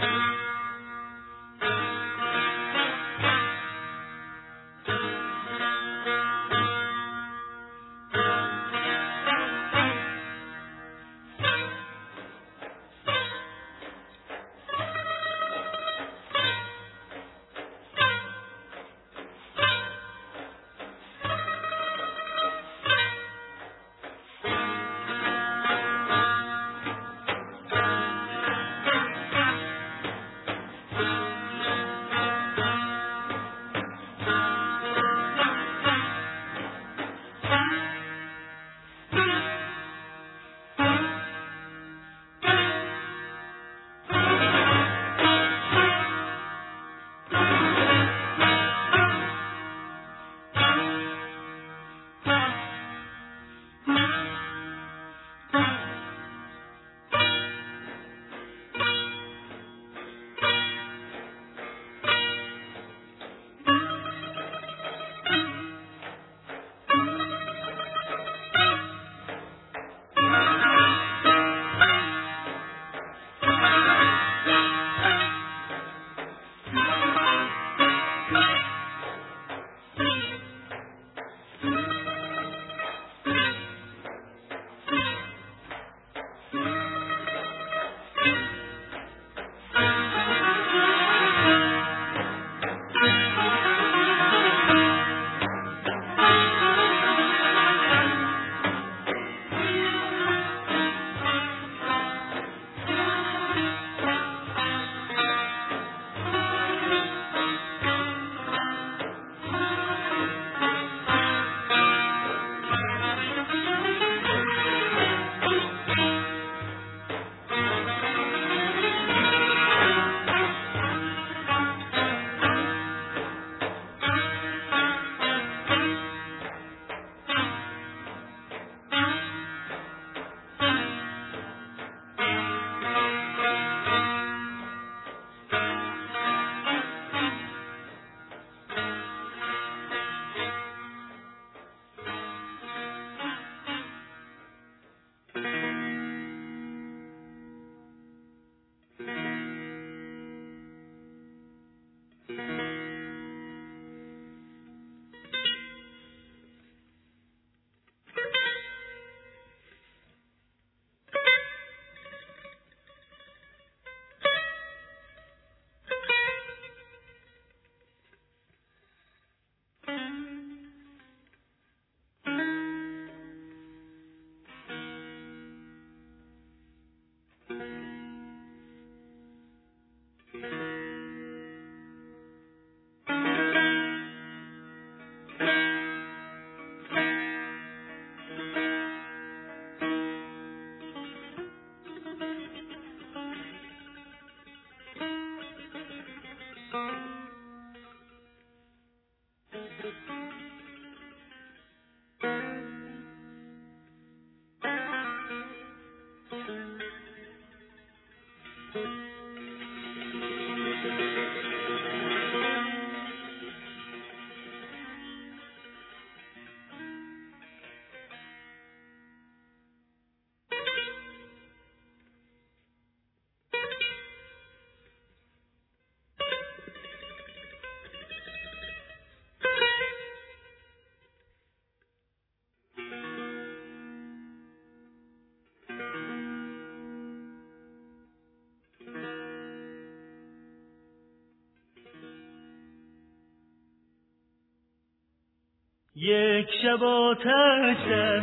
یک شب آتش در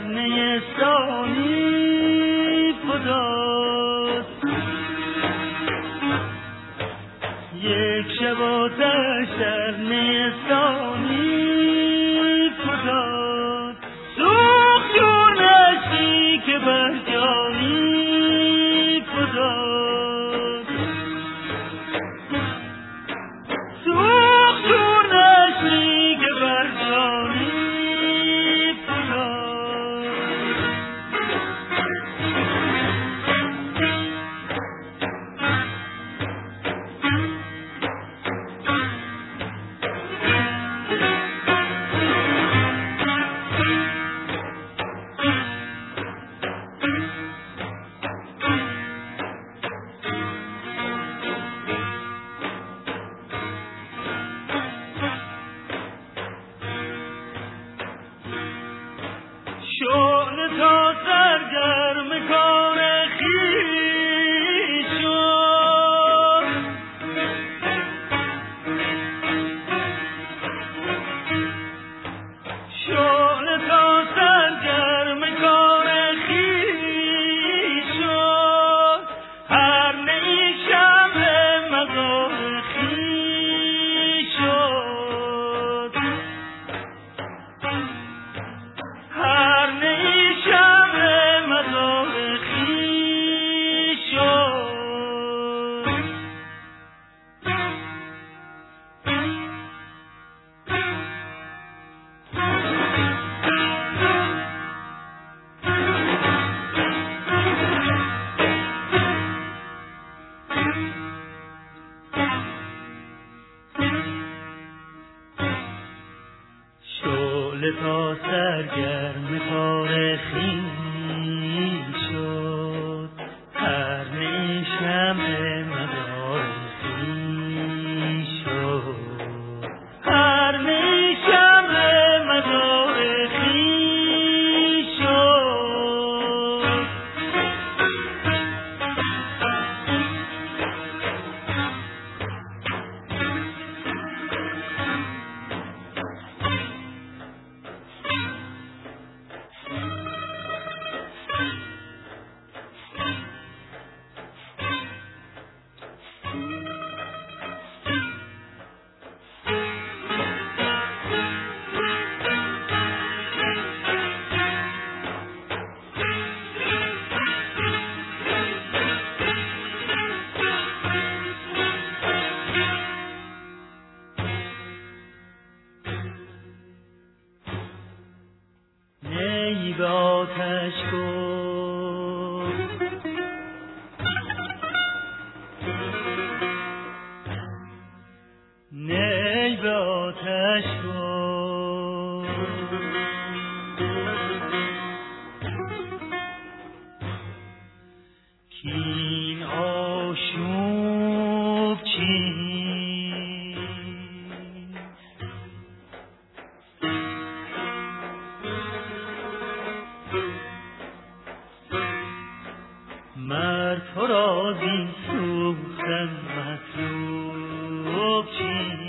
نیستانی فتاد، یک شب آتش در نیستانی فتاد، سوخت جون اشکی که بر جانی فتاد، سوخت جون اشکی که بر جانی فتاد. شعله تا سرگرم کار خویش شد، قرن شمع مدار خویش شد، قرن شمع مدار خویش شد. نی به آتش گفت، نی به آتش گفت، کین آشوب چیست؟ مرد تو را زین سوختن مطلوب چیست؟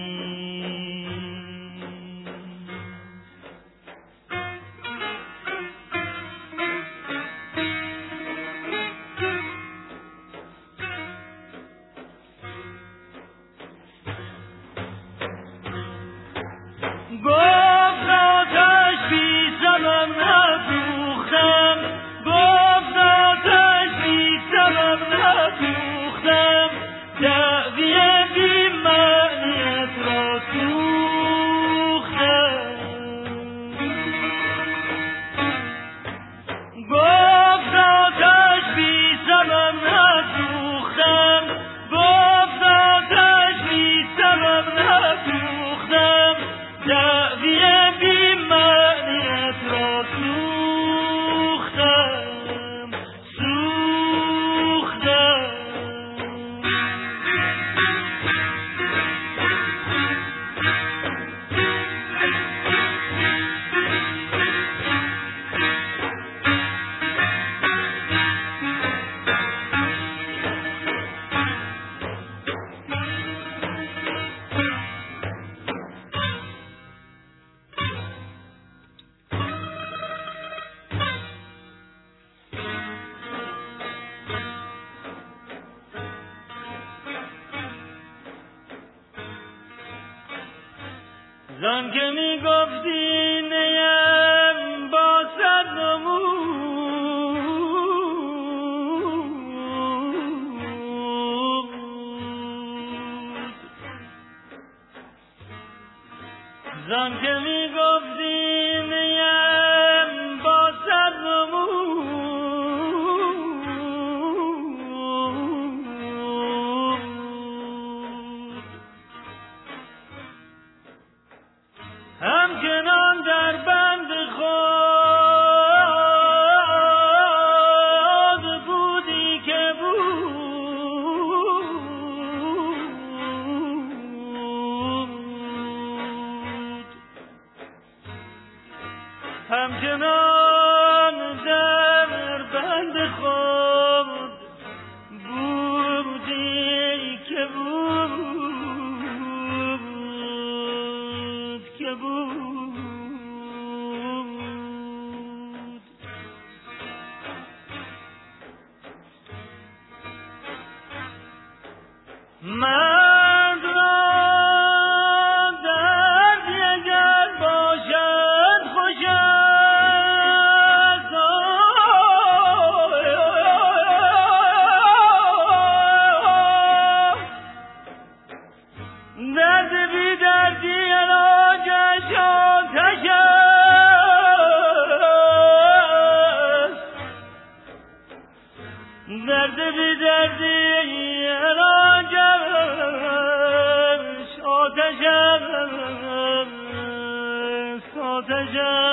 گفت آتش بی سبب نسوختم، گفت آتش بی سبب نسوختم، دعوی بی معنیت را سوختم. گفت آتش بی سبب نسوختم، گفت آتش بی سبب نسوختم، دعوی بی معنیت را سوختم، سوختم. زان که می گفتی نیم با صد نمود، زان که می گفتی نیم با صد نمود، همچنان در بند خود بودی که بود، همچنان در بند خود بودی که بود، که بود. مرد را دردی اگر باشد خوش است، درد بی دردی علاجش آتش است، درد بی دردی علاجش آتش است، آتش جان